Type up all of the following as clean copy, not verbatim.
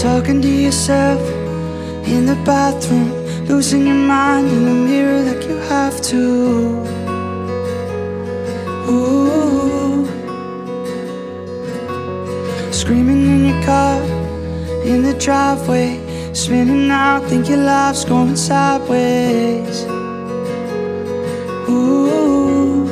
talking to yourself in the bathroom, losing your mind in the mirror like you have to. Ooh. Screaming in your car, in the driveway, spinning out, think your life's going sideways. Ooh.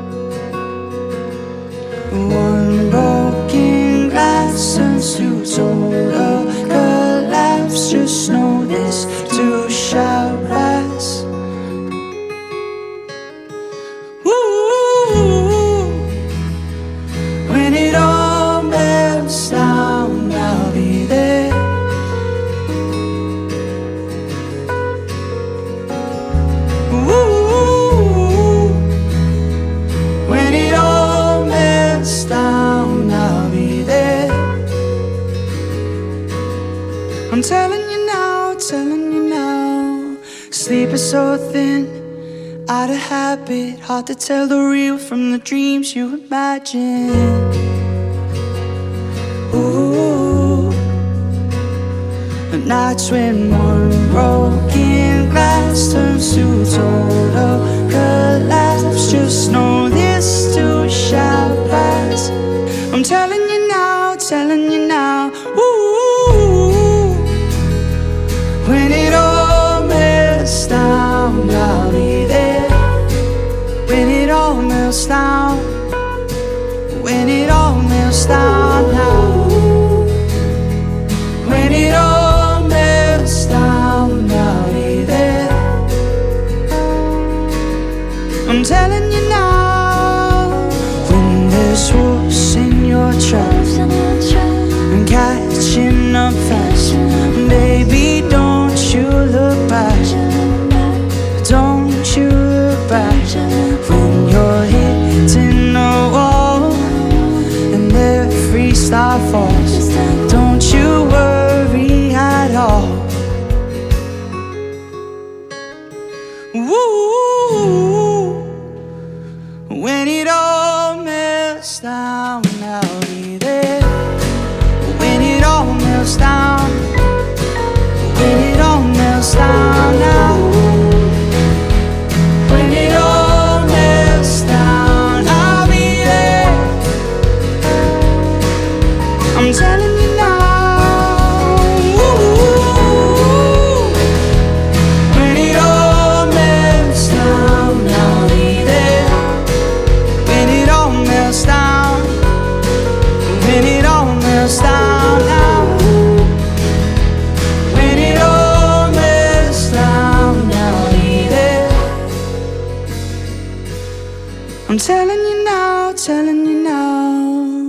One broken glass turns to total collapse. Just know this too shall pass. Ooh. When it all melts down, I'll be there. Ooh. When it all melts down, I'll be there. I'm telling you now, telling you now. Sleep is so thin, out of habit, hard to tell the real from the dreams you imagine. Ooh. The nights when one broken glass turns to total collapse. Just know this too shall pass. I'm telling you now, telling you now. Ooh. When it all melts down, I'll be there. When it all melts down, when it all melts down now. When it all melts down, I'll be there. I'm telling you now. When there's wolves in your trap and catching up fast, baby, don't you look back. Don't you look back. When you're hitting the wall and every star falls, don't you worry at all. Woo. When it all melts down, I'll be there. When it all melts down, when it all melts down now. When it all melts down, I'll be there. I'm telling you now. Ooh. When it all melts down, I'll be there. When it all melts down, when it all melts down now. When it all melts down, I'll be there. I'm telling you now, telling you now.